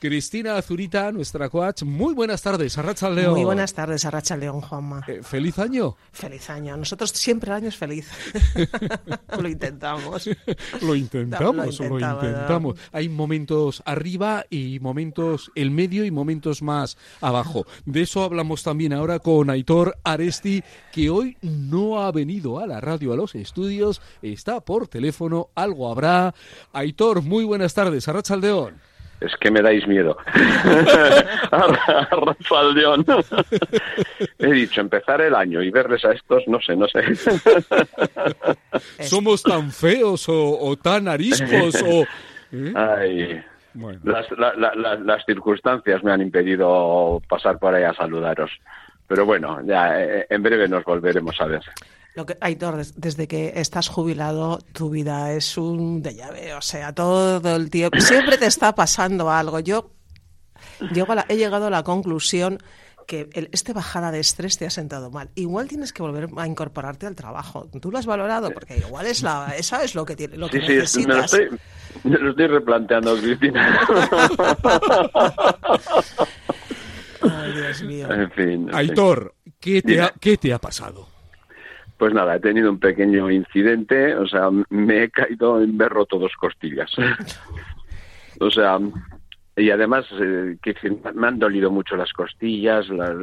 Cristina Zurita, nuestra coach. Muy buenas tardes, Arratsaldeon. Muy buenas tardes, Arratsaldeon, Juanma. ¿Feliz año? Feliz año. Nosotros siempre el año es feliz. Lo intentamos. Lo intentamos. Hay momentos arriba y momentos el medio y momentos más abajo. De eso hablamos también ahora con Aitor Aresti, que hoy no ha venido a la radio, a los estudios, está por teléfono, algo habrá. Aitor, muy buenas tardes, Arratsaldeon. Es que me dais miedo. Arratsaldeon. He dicho, empezar el año y verles a estos, no sé. ¿Somos tan feos o tan ariscos o...? Ay, bueno. Las circunstancias me han impedido pasar por ahí a saludaros. Pero bueno, ya en breve nos volveremos a ver. Aitor, desde que estás jubilado, tu vida es un déjà vu, o sea, todo el tiempo, siempre te está pasando algo. Yo he llegado a la conclusión que esta bajada de estrés te ha sentado mal. Igual tienes que volver a incorporarte al trabajo. ¿Tú lo has valorado? Porque igual esa es lo que necesitas. Me lo estoy replanteando, Cristina. Ay, Dios mío. En fin. Aitor, ¿qué te ha pasado? Pues nada, he tenido un pequeño incidente, o sea, me he caído, me he roto 2 costillas. O sea, y además me han dolido mucho las costillas, la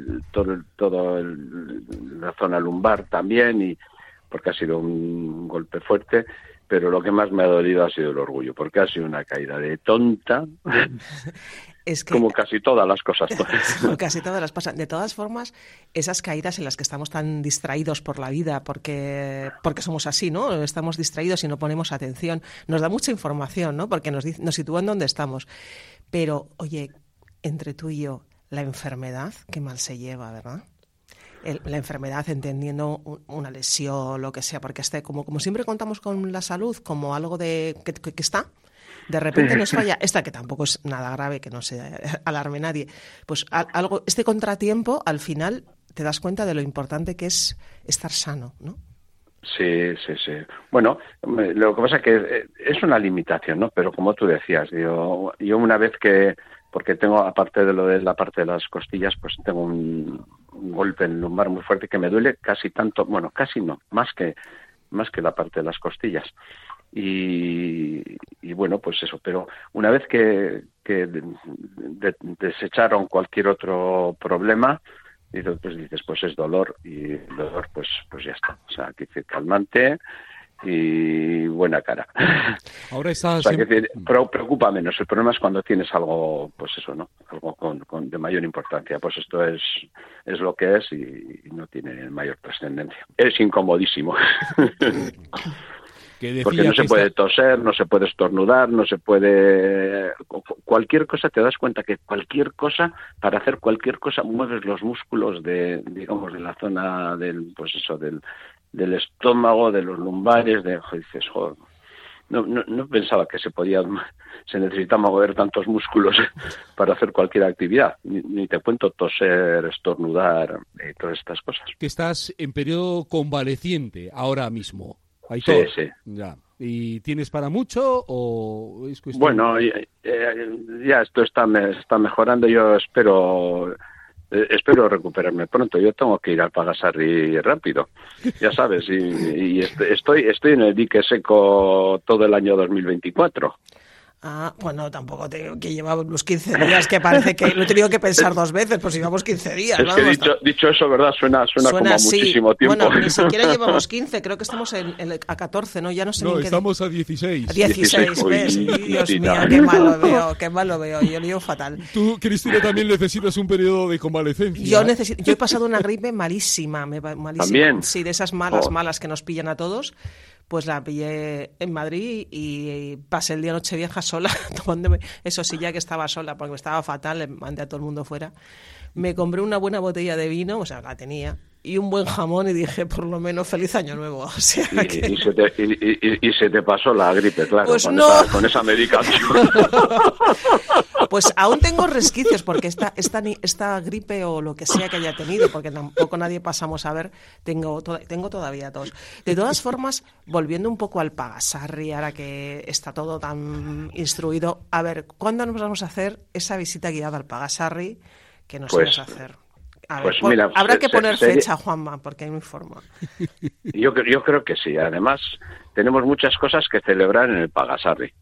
zona lumbar también, y porque ha sido un golpe fuerte, pero lo que más me ha dolido ha sido el orgullo, porque ha sido una caída de tonta. Es que, como casi todas las cosas. Casi todas las pasan. De todas formas, esas caídas en las que estamos tan distraídos por la vida, porque somos así, ¿no? Estamos distraídos y no ponemos atención. Nos da mucha información, ¿no? Porque nos sitúan donde estamos. Pero, oye, entre tú y yo, la enfermedad, qué mal se lleva, ¿verdad? La enfermedad, entendiendo una lesión, lo que sea, porque como siempre contamos con la salud como algo que está... De repente nos falla esta, que tampoco es nada grave, que no se alarme nadie. Pues este contratiempo, al final, te das cuenta de lo importante que es estar sano, ¿no? Sí. Bueno, lo que pasa es que es una limitación, ¿no? Pero como tú decías, yo una vez que... Porque tengo, aparte de lo de la parte de las costillas, pues tengo un golpe en el lumbar muy fuerte que me duele casi tanto... Bueno, casi no, más que la parte de las costillas. Y bueno, pues eso, pero una vez que desecharon cualquier otro problema, pues dices, pues es dolor, y el dolor pues ya está, o sea, que dice calmante y buena cara. Ahora estás... O sea, que preocupa menos. El problema es cuando tienes algo, pues eso, ¿no? Algo con de mayor importancia. Pues esto es lo que es y no tiene mayor trascendencia. Es incomodísimo. Porque no se puede toser, no se puede estornudar, no se puede... Cualquier cosa, te das cuenta que cualquier cosa, para hacer cualquier cosa, mueves los músculos de la zona del estómago, de los lumbares, dices, joder, no pensaba que se necesitaba mover tantos músculos para hacer cualquier actividad, ni te cuento toser, estornudar y todas estas cosas. Que estás en periodo convaleciente ahora mismo. Sí. Ya. ¿Y tienes para mucho o es cuestión...? Bueno, ya esto está mejorando. Yo espero recuperarme pronto. Yo tengo que ir al Pagasarri rápido, ya sabes, y estoy en el dique seco todo el año 2024. Ah, bueno, tampoco tengo que llevar los 15 días, que parece que lo he tenido que pensar 2 veces, pues llevamos 15 días. Es que dicho eso, ¿verdad? Suena como así. Muchísimo tiempo. Bueno, ni siquiera llevamos 15, creo que estamos a 14, ¿no? Ya no sé ni qué... estamos a 16. A 16, ¿ves? Dios mío, qué malo veo, yo lo llevo fatal. Tú, Cristina, también necesitas un periodo de convalecencia. Yo he pasado una gripe malísima. ¿También? Sí, de esas malas que nos pillan a todos. Pues la pillé en Madrid y pasé el día Nochevieja sola, tomándome, eso sí, ya que estaba sola, porque estaba fatal, le mandé a todo el mundo fuera. Me compré una buena botella de vino, o sea, la tenía, y un buen jamón y dije, por lo menos, feliz año nuevo. O sea que... y se te pasó la gripe, claro, pues con esa medicación. Pues aún tengo resquicios, porque esta gripe o lo que sea que haya tenido, porque tampoco nadie pasamos a ver, tengo todavía tos. De todas formas, volviendo un poco al Pagasarri, ahora que está todo tan instruido, a ver, ¿cuándo nos vamos a hacer esa visita guiada al Pagasarri que nos ibas a hacer? A ver, mira, habrá que poner fecha, Juanma, porque hay muy forma. Yo creo que sí. Además, tenemos muchas cosas que celebrar en el Pagasarri.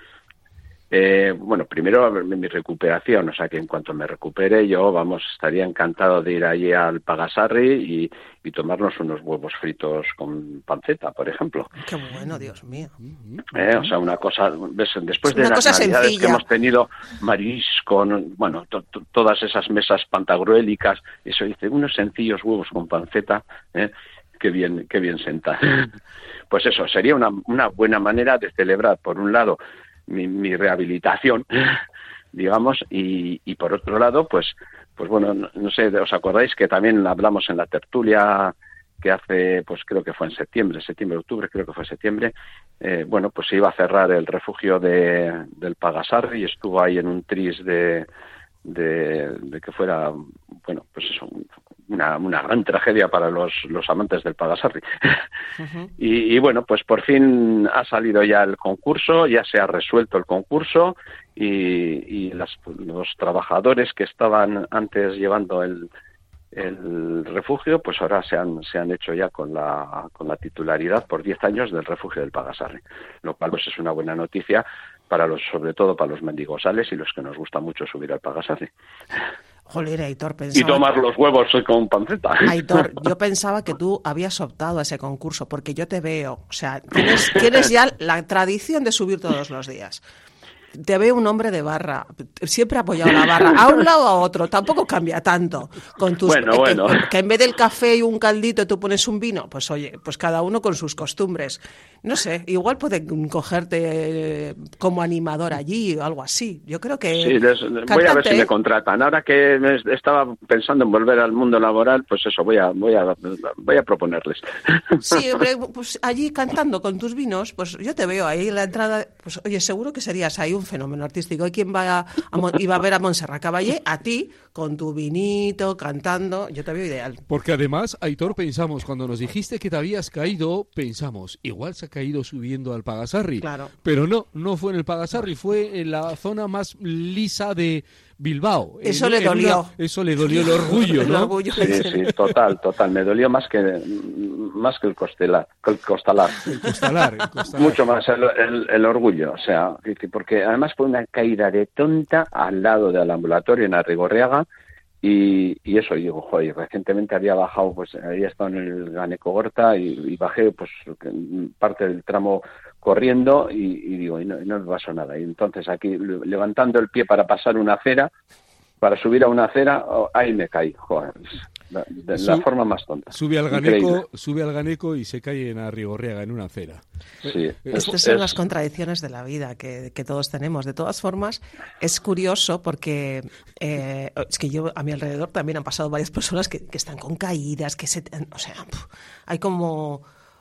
Bueno, primero mi recuperación, o sea que en cuanto me recupere yo, estaría encantado de ir allí al Pagasarri y tomarnos unos huevos fritos con panceta, por ejemplo. Qué bueno, Dios mío. O sea, una cosa, ¿ves? Después de las navidades sencilla que hemos tenido, marisco, bueno, todas esas mesas pantagruélicas, eso dice, unos sencillos huevos con panceta, qué bien sentar. Pues eso, sería una buena manera de celebrar, por un lado, mi rehabilitación, digamos, y por otro lado, pues bueno, no sé, ¿os acordáis que también hablamos en la tertulia que hace, pues creo que fue en septiembre, octubre, creo que fue septiembre, bueno, pues se iba a cerrar el refugio del Pagasarri y estuvo ahí en un tris de que fuera, bueno, pues eso, una gran tragedia para los amantes del Pagasarri. Uh-huh. Y bueno, pues por fin ha salido ya el concurso, ya se ha resuelto el concurso y los trabajadores que estaban antes llevando el refugio, pues ahora se han hecho ya con la titularidad por 10 años del refugio del Pagasarri, lo cual pues es una buena noticia sobre todo para los mendigosales y los que nos gusta mucho subir al Pagasarri. Joder, Aitor, y tomar los huevos con panceta. Aitor, yo pensaba que tú habías optado a ese concurso, porque yo te veo, o sea, tienes ya la tradición de subir todos los días. Te veo un hombre de barra, siempre apoyado la barra, a un lado o a otro, tampoco cambia tanto. Con tus, bueno. Que en vez del café y un caldito tú pones un vino, pues oye, pues cada uno con sus costumbres. No sé, igual pueden cogerte como animador allí o algo así. Yo creo que... Sí, voy a ver si me contratan. Ahora que estaba pensando en volver al mundo laboral, pues eso, voy a proponerles. Sí, hombre, pues allí cantando con tus vinos, pues yo te veo ahí en la entrada, pues oye, seguro que serías ahí un fenómeno artístico. ¿Y quién iba a ver a Montserrat Caballé? A ti, con tu vinito, cantando. Yo te veo ideal. Porque además, Aitor, pensamos, cuando nos dijiste que te habías caído, pensamos, igual se ha caído subiendo al Pagasarri. Claro. Pero no fue en el Pagasarri, fue en la zona más lisa de Bilbao. Eso le dolió. Eso le dolió el orgullo, ¿no? El orgullo. Sí, total. Me dolió más que el costalar. El costalar. Mucho más el orgullo, o sea, porque además fue una caída de tonta al lado del ambulatorio en Arrigorriaga y eso, digo, joder, recientemente había bajado, pues había estado en el Ganekogorta y bajé pues parte del tramo corriendo y digo, y no me pasó nada. Y entonces aquí, levantando el pie para pasar una acera, para subir a una acera, ahí me caí, joder, de la forma más tonta. Sube al Ganeco y se cae en Arrigorriaga, en una acera. Sí, estas son las contradicciones de la vida que todos tenemos. De todas formas, es curioso porque es que a mi alrededor también han pasado varias personas que están con caídas, o sea, hay como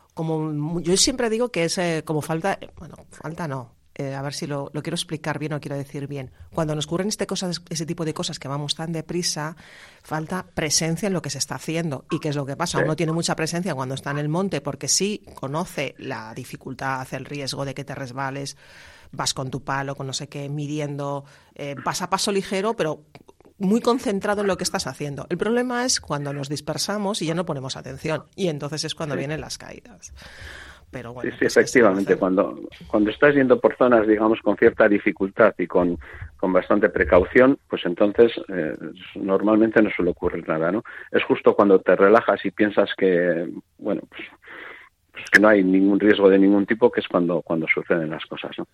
yo siempre digo que es como falta no. A ver si lo quiero explicar bien o quiero decir bien. Cuando nos ocurren ese tipo de cosas que vamos tan deprisa, falta presencia en lo que se está haciendo. ¿Y qué es lo que pasa? Sí. Uno tiene mucha presencia cuando está en el monte porque sí conoce la dificultad, el riesgo de que te resbales, vas con tu palo, con no sé qué, midiendo, vas a paso ligero, pero muy concentrado en lo que estás haciendo. El problema es cuando nos dispersamos y ya no ponemos atención. Y entonces es cuando vienen las caídas. Pero bueno, sí, efectivamente, cuando estás yendo por zonas, digamos, con cierta dificultad y con bastante precaución, pues entonces normalmente no suele ocurrir nada, ¿no? Es justo cuando te relajas y piensas que, bueno, pues que no hay ningún riesgo de ningún tipo, que es cuando suceden las cosas, ¿no?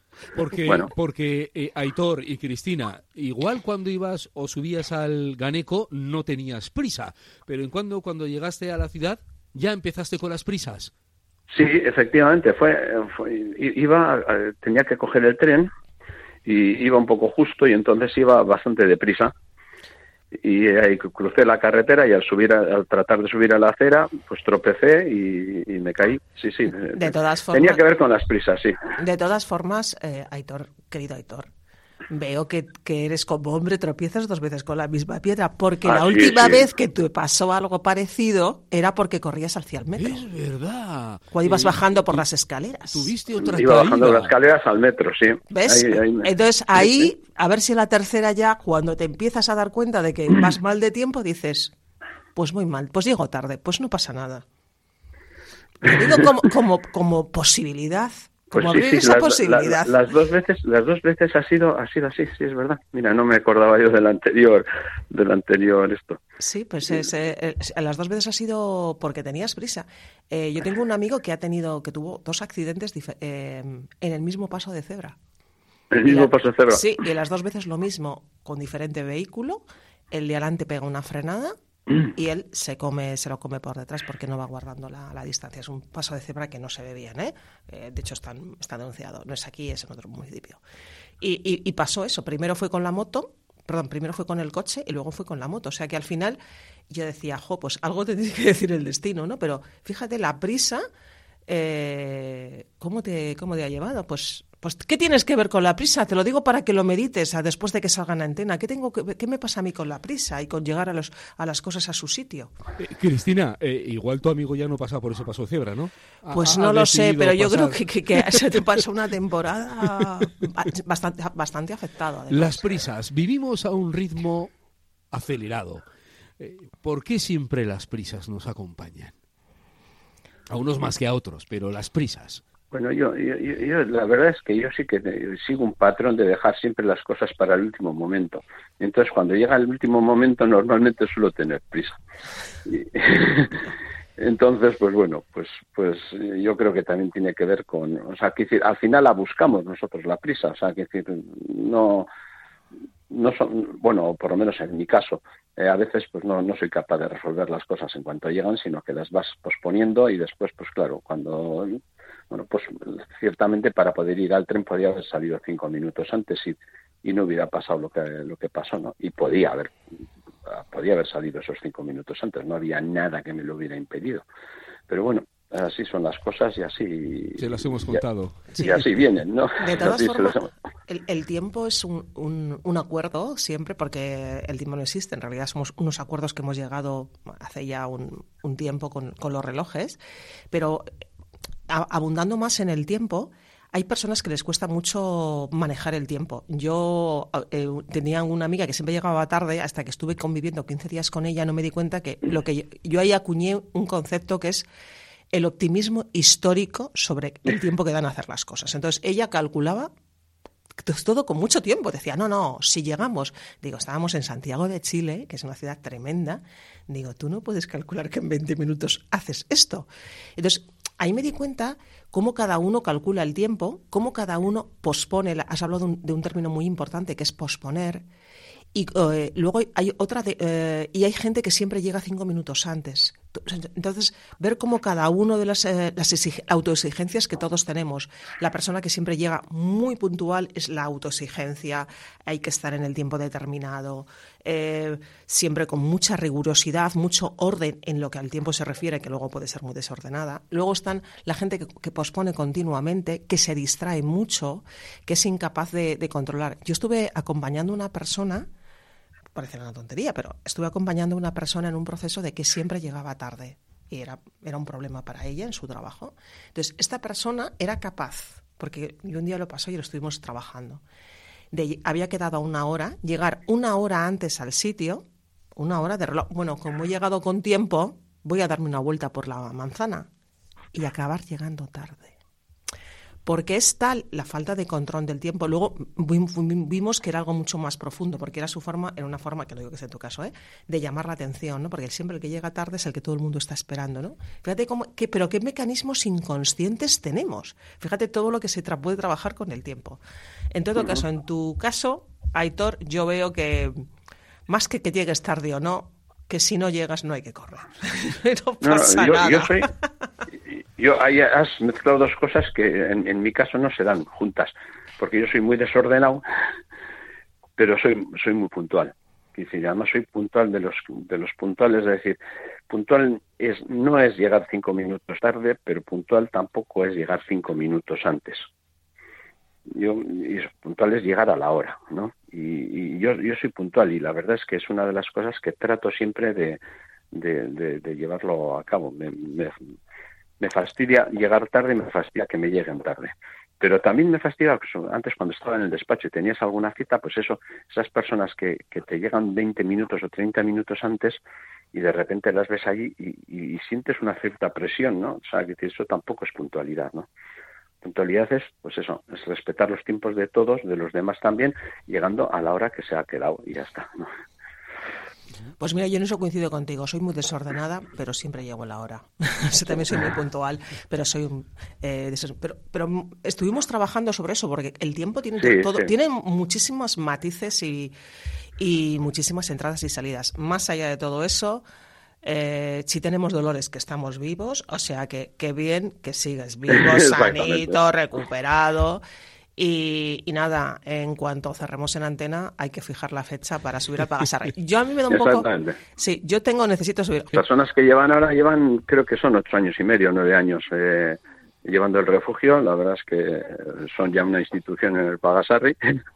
Porque Aitor y Cristina, igual cuando ibas o subías al Ganeco no tenías prisa, pero cuando llegaste a la ciudad ya empezaste con las prisas. Sí, efectivamente, tenía que coger el tren y iba un poco justo y entonces iba bastante deprisa y ahí crucé la carretera y al tratar de subir a la acera, pues tropecé y me caí. Sí, de todas formas, tenía que ver con las prisas, sí. De todas formas, Aitor, querido Aitor, veo que eres como hombre, tropiezas 2 veces con la misma piedra, porque la última vez que te pasó algo parecido era porque corrías hacia el metro. Es verdad. Cuando ibas bajando por las escaleras. Tuviste otra Iba caída. bajando las escaleras al metro, sí. ¿Ves? Entonces ahí, a ver si en la tercera ya, cuando te empiezas a dar cuenta de que vas mal de tiempo, dices, pues muy mal, pues llego tarde, pues no pasa nada. Lo digo como posibilidad. Pues como abrir esa posibilidad. Las dos veces ha sido así, sí, es verdad. Mira, no me acordaba yo del anterior esto. Sí, pues las 2 veces ha sido porque tenías prisa. Yo tengo un amigo que tuvo 2 accidentes en el mismo paso de cebra. ¿El mismo paso de cebra? Sí, y las 2 veces lo mismo, con diferente vehículo. El de adelante pega una frenada y él se lo come por detrás porque no va guardando la distancia. Es un paso de cebra que no se ve bien, ¿eh? De hecho, está denunciado. No es aquí, es en otro municipio. Y pasó eso. Primero fue con el coche y luego fue con la moto. O sea que al final yo decía, pues algo te tiene que decir el destino, ¿no? Pero fíjate, la prisa, ¿cómo te ha llevado? Pues, ¿qué tienes que ver con la prisa? Te lo digo para que lo medites después de que salga en antena. ¿Qué me pasa a mí con la prisa y con llegar a las cosas a su sitio? Cristina, igual tu amigo ya no pasa por ese paso de cebra, ¿no? Pues no lo sé, pero yo creo que se te pasa una temporada bastante afectado. Además. Las prisas. Vivimos a un ritmo acelerado. ¿Por qué siempre las prisas nos acompañan? A unos más que a otros, pero las prisas. Bueno, yo la verdad es que yo sí que sigo un patrón de dejar siempre las cosas para el último momento. Entonces, cuando llega el último momento, normalmente suelo tener prisa. Entonces, pues bueno, pues yo creo que también tiene que ver con, o sea, que al final la buscamos nosotros la prisa, o sea, que decir, no son, bueno, por lo menos en mi caso, a veces pues no soy capaz de resolver las cosas en cuanto llegan, sino que las vas posponiendo y después, pues claro, cuando pues ciertamente para poder ir al tren podía haber salido 5 minutos antes y no hubiera pasado lo que pasó, ¿no? Y podía haber salido esos 5 minutos antes, no había nada que me lo hubiera impedido. Pero bueno, así son las cosas y así... Se las hemos contado. Y así vienen, ¿no? De todas formas, el tiempo es un acuerdo siempre, porque el tiempo no existe. En realidad somos unos acuerdos que hemos llegado hace ya un tiempo con los relojes, pero abundando más en el tiempo, hay personas que les cuesta mucho manejar el tiempo. Yo tenía una amiga que siempre llegaba tarde, hasta que estuve conviviendo 15 días con ella, no me di cuenta que yo ahí acuñé un concepto que es el optimismo histórico sobre el tiempo que dan a hacer las cosas. Entonces, ella calculaba todo con mucho tiempo. Decía, no, si llegamos... Digo, estábamos en Santiago de Chile, que es una ciudad tremenda. Digo, tú no puedes calcular que en 20 minutos haces esto. Entonces, ahí me di cuenta cómo cada uno calcula el tiempo, cómo cada uno pospone. Has hablado de un término muy importante que es posponer. Y luego hay y hay gente que siempre llega 5 minutos antes. Entonces, ver cómo cada uno de las autoexigencias que todos tenemos, la persona que siempre llega muy puntual es la autoexigencia, hay que estar en el tiempo determinado, siempre con mucha rigurosidad, mucho orden en lo que al tiempo se refiere, que luego puede ser muy desordenada. Luego están la gente que pospone continuamente, que se distrae mucho, que es incapaz de controlar. Yo estuve acompañando a una persona, parece una tontería, pero estuve acompañando a una persona en un proceso de que siempre llegaba tarde y era un problema para ella en su trabajo. Entonces, esta persona era capaz, porque yo un día lo pasó y lo estuvimos trabajando, había quedado a 1 hora, llegar 1 hora antes al sitio, 1 hora de reloj. Bueno, como he llegado con tiempo, voy a darme una vuelta por la manzana y acabar llegando tarde. Porque es tal la falta de control del tiempo. Luego vimos que era algo mucho más profundo, porque era una forma, que no digo que sea en tu caso, de llamar la atención, ¿no? Porque siempre el que llega tarde es el que todo el mundo está esperando, ¿no? Fíjate pero qué mecanismos inconscientes tenemos. Fíjate todo lo que se puede trabajar con el tiempo. En todo caso, en tu caso, Aitor, yo veo que más que llegues tarde o no, que si no llegas no hay que correr. No pasa nada. Ahí has mezclado 2 cosas que en mi caso no se dan juntas, porque yo soy muy desordenado, pero soy muy puntual. Y además soy puntual de los puntuales, es decir, puntual no es llegar 5 minutos tarde, pero puntual tampoco es llegar 5 minutos antes. Puntual es llegar a la hora, ¿no? Y yo soy puntual, y la verdad es que es una de las cosas que trato siempre de llevarlo a cabo. Me fastidia llegar tarde y me fastidia que me lleguen tarde. Pero también me fastidia, pues, antes cuando estaba en el despacho y tenías alguna cita, pues esas personas que te llegan 20 minutos o 30 minutos antes y de repente las ves allí y sientes una cierta presión, ¿no? O sea, que eso tampoco es puntualidad, ¿no? Puntualidad es, pues eso, es respetar los tiempos de todos, de los demás también, llegando a la hora que se ha quedado y ya está, ¿no? Pues mira, yo en eso coincido contigo. Soy muy desordenada, pero siempre llego a la hora. También soy muy puntual, pero soy pero estuvimos trabajando sobre eso, porque el tiempo tiene tiene muchísimos matices y muchísimas entradas y salidas. Más allá de todo eso, si tenemos dolores, que estamos vivos, o sea que bien que sigues vivo, sanito, recuperado. Y nada, en cuanto cerremos en antena, hay que fijar la fecha para subir al Pagasarri. Yo a mí me da un poco... Sí, necesito subir. Las personas que llevan, creo que son 8 años y medio, 9 años llevando el refugio. La verdad es que son ya una institución en el Pagasarri.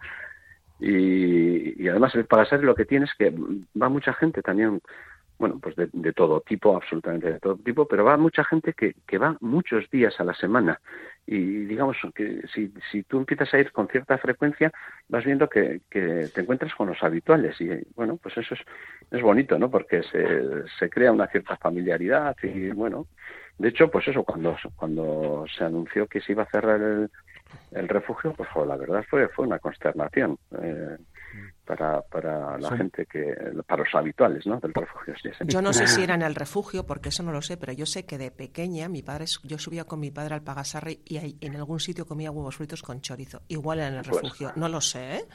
Y además el Pagasarri lo que tiene es que va mucha gente también, bueno, pues de todo tipo, absolutamente de todo tipo, pero va mucha gente que va muchos días a la semana. Y digamos que si tú empiezas a ir con cierta frecuencia, vas viendo que te encuentras con los habituales. Y bueno, pues eso es bonito, ¿no? Porque se crea una cierta familiaridad. Y bueno, de hecho, pues eso, cuando se anunció que se iba a cerrar el refugio, pues la verdad fue una consternación para la gente para los habituales, ¿no? Del refugio. Sí. Yo no sé si era en el refugio, porque eso no lo sé, pero yo sé que de pequeña yo subía con mi padre al Pagasarri y ahí, en algún sitio comía huevos fritos con chorizo. Igual era en el refugio, no lo sé, ¿eh?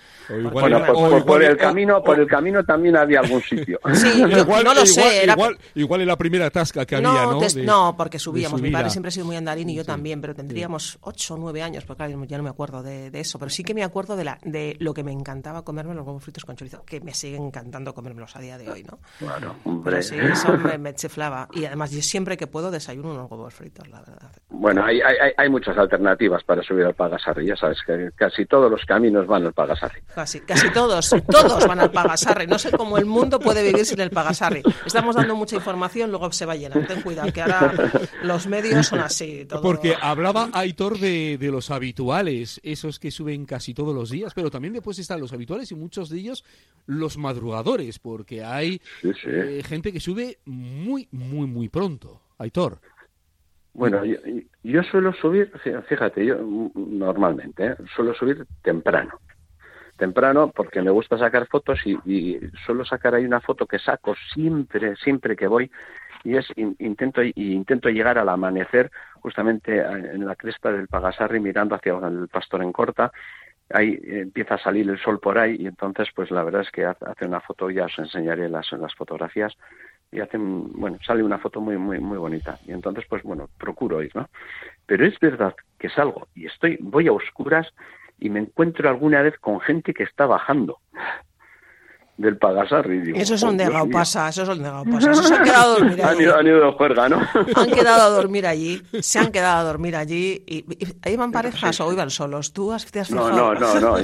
Por el camino también había algún sitio. Sí, no lo sé. Igual en la primera tasca que había, ¿no? No, porque subíamos. Mi padre siempre ha sido muy andarín y yo también, pero tendríamos 8 o 9 años, porque claro, ya no me acuerdo de eso, pero sí que me acuerdo de lo que me encantaba comerme los huevos fritos con chorizo, que me siguen encantando comérmelos a día de hoy, ¿no? Claro, hombre. Pero sí, eso me chiflaba. Y además, yo siempre que puedo desayuno unos huevos fritos, la verdad. Bueno, hay muchas alternativas para subir al Pagasarri. Ya sabes que casi todos los caminos van al Pagasarri. Casi todos van al Pagasarri. No sé cómo el mundo puede vivir sin el Pagasarri. Estamos dando mucha información, luego se va a llenar. Ten cuidado, que ahora los medios son así. Todo... Porque hablaba Aitor de los habituales, esos que suben casi todos los días, pero también después están los habituales y muchos de ellos los madrugadores, porque hay gente que sube muy, muy, muy pronto. Aitor. Bueno, yo suelo subir, fíjate, yo normalmente suelo subir temprano porque me gusta sacar fotos y suelo sacar ahí una foto que saco siempre que voy, y intento llegar al amanecer justamente en la cresta del Pagasarri mirando hacia el Pastor en Corta. Ahí empieza a salir el sol por ahí y entonces pues la verdad es que hace una foto, ya os enseñaré las fotografías, y sale una foto muy muy muy bonita, y entonces pues bueno, procuro ir, ¿no? Pero es verdad que salgo y voy a oscuras y me encuentro alguna vez con gente que está bajando del Pagasarri. Esos son de Gaupasa, esos se han quedado a dormir allí. Han ido de juerga, ¿no? Han quedado a dormir allí, se han quedado a dormir allí. ¿Y ahí van parejas o iban solos? ¿Tú te has fijado? No,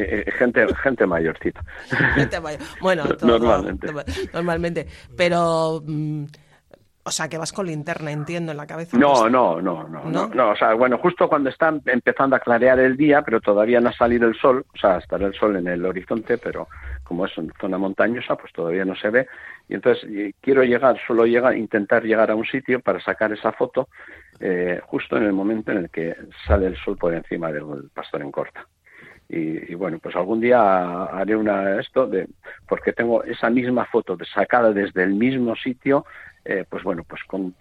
gente mayorcita. Gente mayor. Bueno, normalmente. Pero... o sea, que vas con linterna, entiendo, en la cabeza. No. O sea, bueno, justo cuando está empezando a clarear el día, pero todavía no ha salido el sol, o sea, estará el sol en el horizonte, pero como es una zona montañosa, pues todavía no se ve. Y entonces suelo intentar llegar a un sitio para sacar esa foto justo en el momento en el que sale el sol por encima del Pastor en Corta. Y bueno, pues algún día haré porque tengo esa misma foto sacada desde el mismo sitio, pues bueno, pues con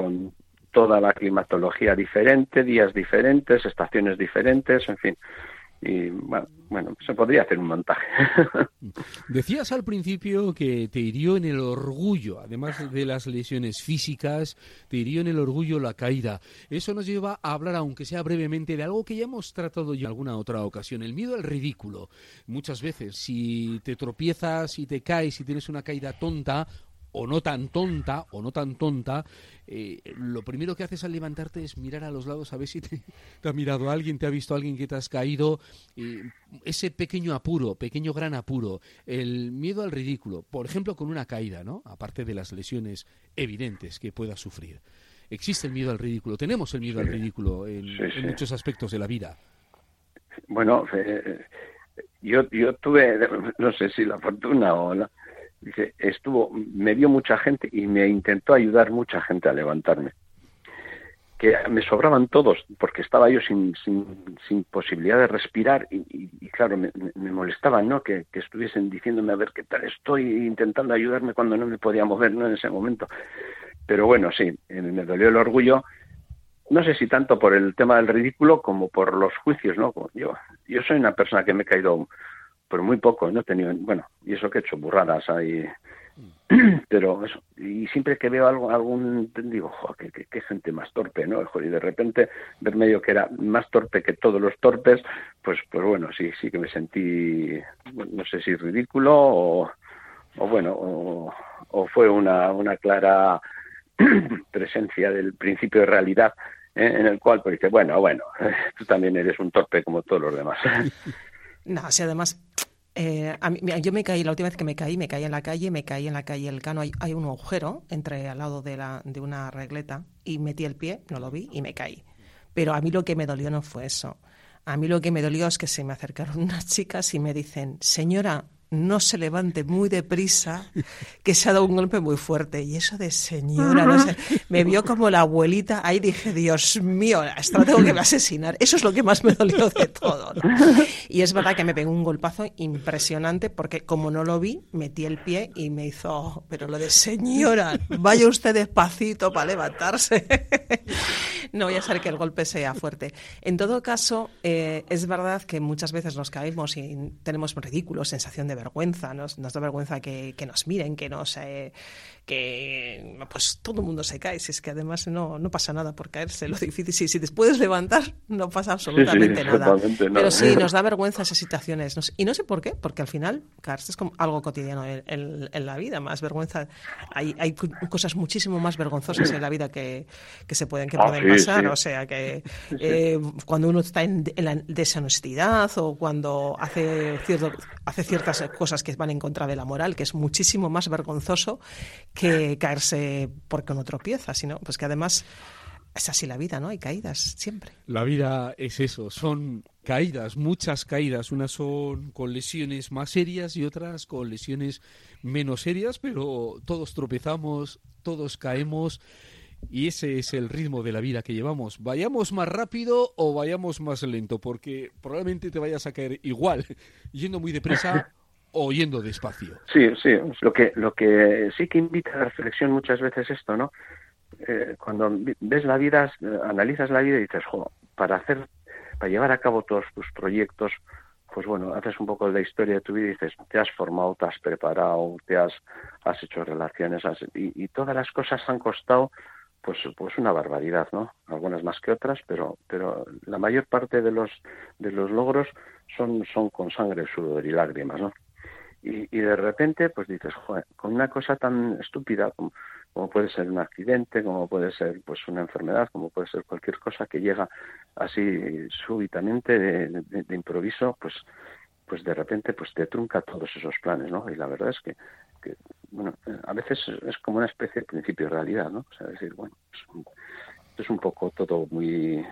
toda la climatología diferente, días diferentes, estaciones diferentes, en fin. Y bueno, se podría hacer un montaje. Decías al principio que te hirió en el orgullo, además de las lesiones físicas, te hirió en el orgullo la caída. Eso nos lleva a hablar, aunque sea brevemente, de algo que ya hemos tratado ya en alguna otra ocasión, el miedo al ridículo. Muchas veces, si te tropiezas, si te caes, si tienes una caída tonta, o no tan tonta, lo primero que haces al levantarte es mirar a los lados a ver si te ha mirado alguien, te ha visto alguien que te has caído. Ese pequeño gran apuro, el miedo al ridículo, por ejemplo con una caída, ¿no? Aparte de las lesiones evidentes que puedas sufrir. Existe el miedo al ridículo, tenemos el miedo al ridículo en muchos aspectos de la vida. Bueno, yo tuve, no sé si la fortuna o la... Dice, me vio mucha gente y me intentó ayudar mucha gente a levantarme. Que me sobraban todos, porque estaba yo sin posibilidad de respirar y claro, me molestaban, ¿no? Que estuviesen diciéndome a ver qué tal estoy, intentando ayudarme cuando no me podía mover, ¿no? En ese momento. Pero bueno, sí, me dolió el orgullo, no sé si tanto por el tema del ridículo como por los juicios, ¿no? Yo soy una persona que me he caído pero muy poco, no he tenido, bueno, y eso que he hecho burradas ahí, pero eso, y siempre que veo algún, digo, joder, qué gente más torpe, ¿no? Joder, y de repente verme yo que era más torpe que todos los torpes, pues bueno, sí que me sentí, no sé si ridículo o fue una clara presencia del principio de realidad, en el cual pues dice, bueno, tú también eres un torpe como todos los demás. No, si además, yo me caí, la última vez que me caí en la calle Elcano, hay un agujero al lado de una regleta y metí el pie, no lo vi y me caí. Pero a mí lo que me dolió no fue eso. A mí lo que me dolió es que se me acercaron unas chicas y me dicen, señora, no se levante muy deprisa, que se ha dado un golpe muy fuerte. Y eso de señora, no sé, me vio como la abuelita. Ahí dije, Dios mío, esto lo tengo que asesinar. Eso es lo que más me dolió de todo, ¿no? Y es verdad que me pegó un golpazo impresionante porque como no lo vi, metí el pie y me hizo, pero lo de señora, vaya usted despacito para levantarse. No voy a hacer que el golpe sea fuerte. En todo caso, es verdad que muchas veces nos caemos y tenemos ridículo, sensación de vergüenza, nos da vergüenza que nos miren, que pues todo el mundo se cae, si es que además no pasa nada por caerse, lo difícil, si te puedes levantar no pasa absolutamente nada, no. Pero sí, nos da vergüenza esas situaciones, y no sé por qué, porque al final caerse es como algo cotidiano en la vida, más vergüenza, hay cosas muchísimo más vergonzosas en la vida que pueden pasar, o sea que cuando uno está en la deshonestidad o cuando hace ciertas cosas que van en contra de la moral, que es muchísimo más vergonzoso que caerse porque uno tropieza, sino pues que además es así la vida, ¿no? Hay caídas siempre. La vida es eso, son caídas, muchas caídas, unas son con lesiones más serias y otras con lesiones menos serias, pero todos tropezamos, todos caemos. Y ese es el ritmo de la vida que llevamos. Vayamos más rápido o vayamos más lento, porque probablemente te vayas a caer igual, yendo muy deprisa o yendo despacio. Sí, lo que sí que invita a la reflexión muchas veces esto, ¿no? Cuando ves la vida, analizas la vida y dices, para llevar a cabo todos tus proyectos, pues bueno, haces un poco de la historia de tu vida y dices, te has formado, te has preparado, has hecho relaciones, y todas las cosas han costado pues una barbaridad, ¿no? Algunas más que otras, pero la mayor parte de los logros son con sangre, sudor y lágrimas, ¿no? Y de repente, pues dices, joder, con una cosa tan estúpida como puede ser un accidente, como puede ser pues una enfermedad, como puede ser cualquier cosa que llega así súbitamente de improviso, pues de repente pues te trunca todos esos planes, ¿no? Y la verdad es que bueno, a veces es como una especie de principio de realidad, ¿no? O sea, decir, bueno, es un poco todo muy...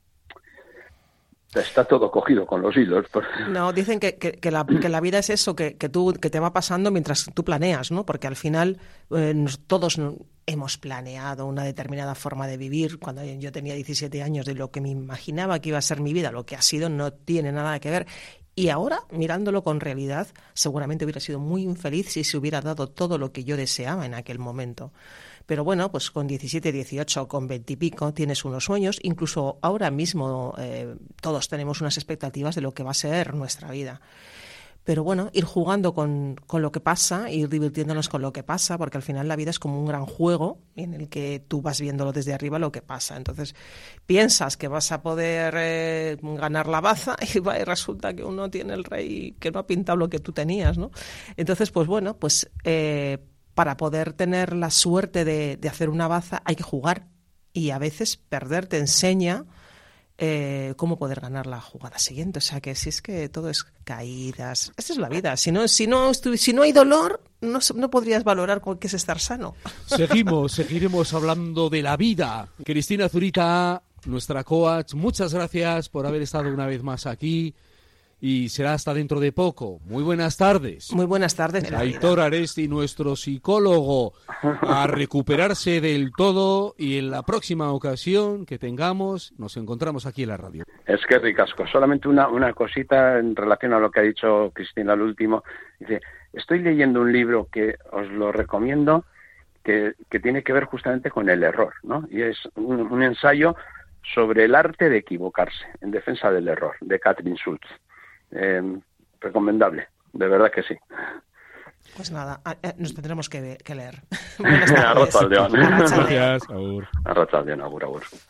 Está todo cogido con los hilos. No, dicen que la vida es eso, que te va pasando mientras tú planeas, ¿no? Porque al final todos hemos planeado una determinada forma de vivir. Cuando yo tenía 17 años, de lo que me imaginaba que iba a ser mi vida, lo que ha sido no tiene nada que ver. Y ahora, mirándolo con realidad, seguramente hubiera sido muy infeliz si se hubiera dado todo lo que yo deseaba en aquel momento. Pero bueno, pues con 17, 18, con 20 y pico tienes unos sueños, incluso ahora mismo todos tenemos unas expectativas de lo que va a ser nuestra vida. Pero bueno, ir jugando con lo que pasa, ir divirtiéndonos con lo que pasa, porque al final la vida es como un gran juego en el que tú vas viéndolo desde arriba lo que pasa. Entonces piensas que vas a poder ganar la baza y resulta que uno tiene el rey que no ha pintado lo que tú tenías, ¿no? Entonces, pues bueno, pues para poder tener la suerte de hacer una baza hay que jugar, y a veces perder te enseña cómo poder ganar la jugada siguiente. O sea que si es que todo es caídas, esta es la vida. Si no hay dolor, no podrías valorar qué es estar sano. Seguiremos hablando de la vida. Cristina Zurita, nuestra coach, muchas gracias por haber estado una vez más aquí. Y será hasta dentro de poco. Muy buenas tardes. Muy buenas tardes. Aitor Aresti, nuestro psicólogo, a recuperarse del todo, y en la próxima ocasión que tengamos nos encontramos aquí en la radio. Es que ricasco. Solamente una cosita en relación a lo que ha dicho Cristina al último. Dice, estoy leyendo un libro que os lo recomiendo, que tiene que ver justamente con el error, ¿no? Y es un ensayo sobre el arte de equivocarse, en defensa del error, de Katrin Schultz. Recomendable, de verdad que sí. Pues nada, nos tendremos que leer. Buenas tardes. Gracias, agur. Arratsaldeon, agur.